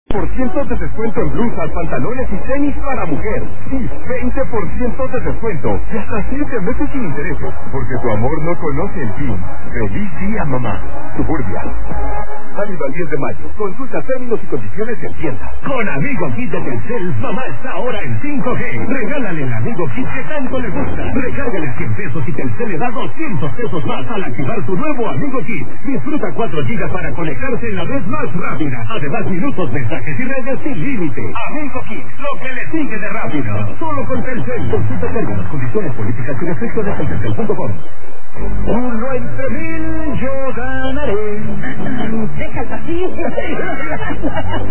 % de descuento en blusas, pantalones y tenis para mujer. Y 20% de descuento. Y hasta 7 meses sin intereses. Porque tu amor no conoce el fin. ¡Feliz día, mamá! Suburbia. Válido al 10 de mayo. Consulta términos y condiciones en tienda. Con Amigo Kit de Telcel, mamá está ahora en 5G. Regálale el Amigo Kit que tanto le gusta. Recárgale 100 pesos y Telcel le da 200 pesos más al activar tu nuevo Amigo Kit. Disfruta 4 gigas para conectarse en la red más rápida. Además, minutos, mensajes y redes sin límite. Amigo Kit, lo que le sigue de rápido. Solo con Telcel. Consulta términos, condiciones, políticas y restricciones en telcel.com. 1 entre 1000 yo ganaré. Deja el